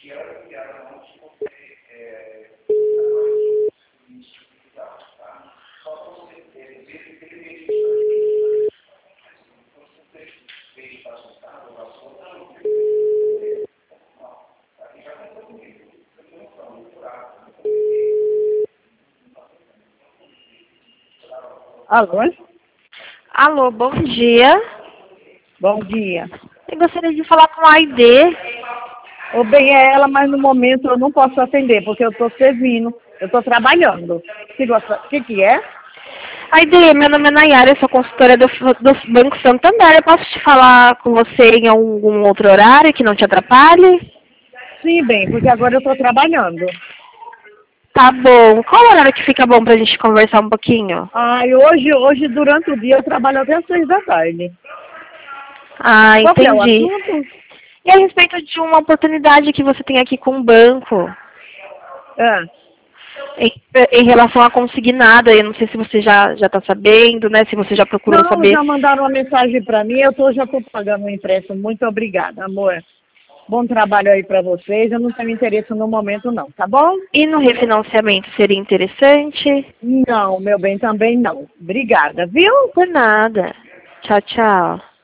Alô? Alô, bom dia. Bom dia. Eu gostaria de falar com a Aide. Ô, bem, é ela, mas no momento eu não posso atender, porque eu estou servindo, eu estou trabalhando. O que é? Aide, meu nome é Nayara, eu sou consultora do Banco Santander. Eu posso te falar com você em algum outro horário que não te atrapalhe? Sim, bem, porque agora eu estou trabalhando. Tá bom. Qual horário que fica bom pra gente conversar um pouquinho? E hoje, durante o dia, eu trabalho até as 6 da tarde. Ah, Qual que é o entendi. assunto? E a respeito de uma oportunidade que você tem aqui com o banco, Ah, em, em relação a consignada, eu não sei se você já está sabendo, né? Se você já procurou não, saber. já mandaram uma mensagem para mim, já estou pagando o empréstimo. Muito obrigada, amor. Bom trabalho aí para vocês. Eu não tenho interesse no momento, não, tá bom? E no refinanciamento seria interessante? Não, meu bem, também não. Obrigada, viu? Por nada. Tchau, tchau.